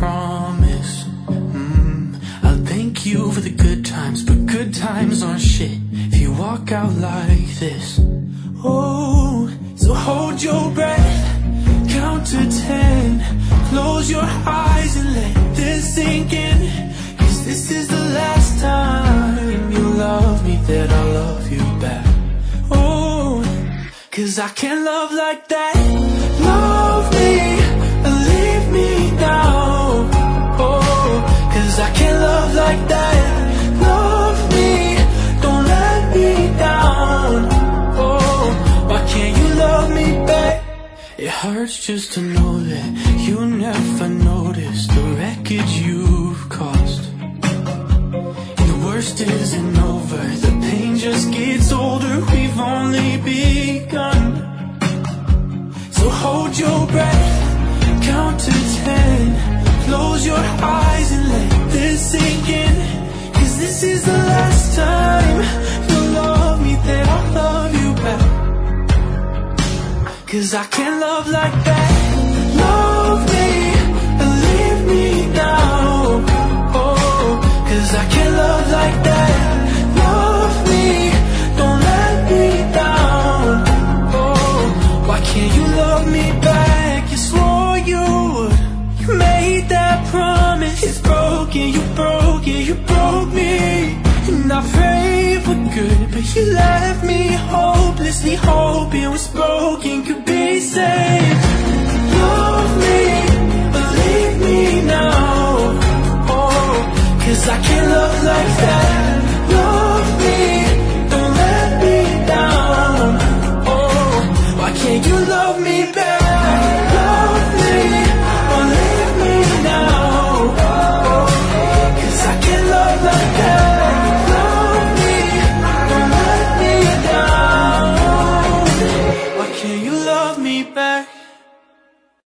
promise. I'll thank you for the good times, but good times aren't shit if you walk out like this. Oh, so hold your breath, count to 10, close your eyes and let this sink in. 'Cause this is the last time you love me that I'll love you back. Oh, 'cause I can't love like that. Love me and leave me now. Oh, 'cause I can't love like that. Love me, don't let me down. Oh, why can't you love me back? It hurts just to know that you never noticed the wreckage you've caused. And the worst isn't over, the pain just gets older, we've only begun. So hold your breath, count to 10, close your eyes and let this sink in. 'Cause this is the last time you'll love me that I'll love you back. 'Cause I can't love like that. Love me and leave me now. Oh, 'cause I can't love like that. Love me, don't let me down. Oh, why can't you love me back? You swore you would, you made that promise. It's broken, you broke it, you broke me. And I prayed for good, but you left me hopelessly hoping what's broken could be saved. Love me, but leave me now. Oh, 'cause I can't love like that.